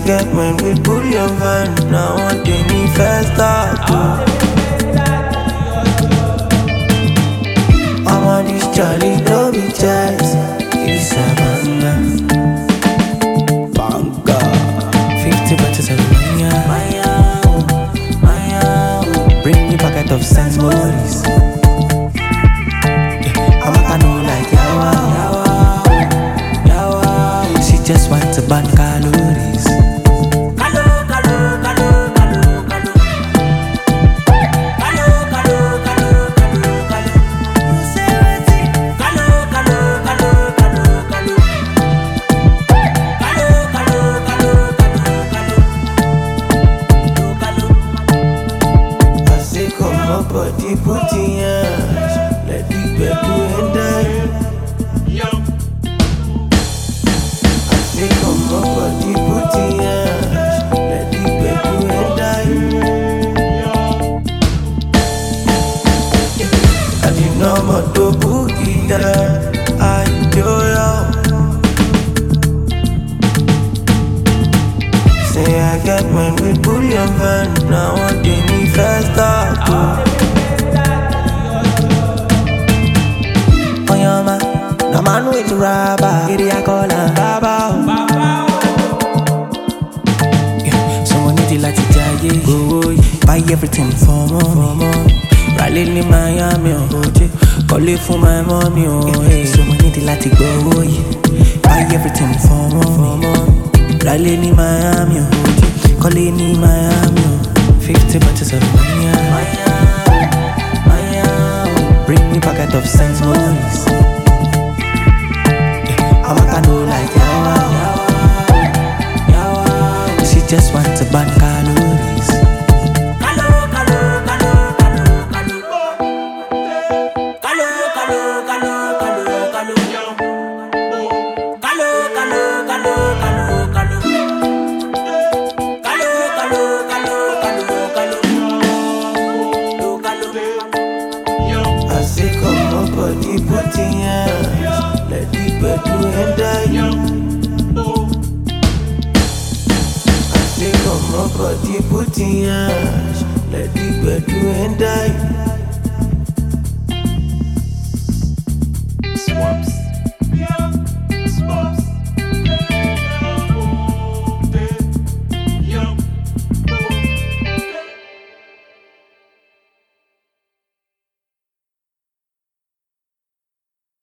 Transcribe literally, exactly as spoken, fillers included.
get when we pull your van. Now one day me first start. I'm on this Charlie, no be chance. It's a banga, banga. Fifty bottles of Maya, Maya, Maya. Bring me packet of Saint Maurice. I'm a canoe like Yawa, Yawa, Yawa. She just wants to burn calories. Calo, calo, calo, calo, calo. Calo, calo, calo, calo, calo. You say what's it? Calo, calo, calo, calo, calo. Calo, calo, calo, calo, calo. I say come up, body put in hands. Let the bed do and die. I say come up, body put in hands. Let the bed do and die. I did not want to boogie down. I do ya. Say I get when we pull your van. Now one day me first start. No man with rubber, here I call her Baba. Yeah, someone need it like a giant. Oh, buy everything for more. Rally in Miami, oh, call it for my mommy, oh. Yeah, someone need it like a go, buy everything for more. Rally in Miami, oh, call it in Miami, oh. Fifty bottles of Maya, Maya, Maya. Bring me packet of Saint Maurice. I'm a canoe like Yawa, Yawa, Yawa. She just wants to burn calories. Calo, calo, calo, calo, calo. Calo, calo, calo, calo, calo. Calo, calo, calo, calo, calo. Calo, calo, calo, calo, calo. I say come up, body put in hands. Let the bed do and die. I say come up, body put in hands. Let the bed do and die. Swaps.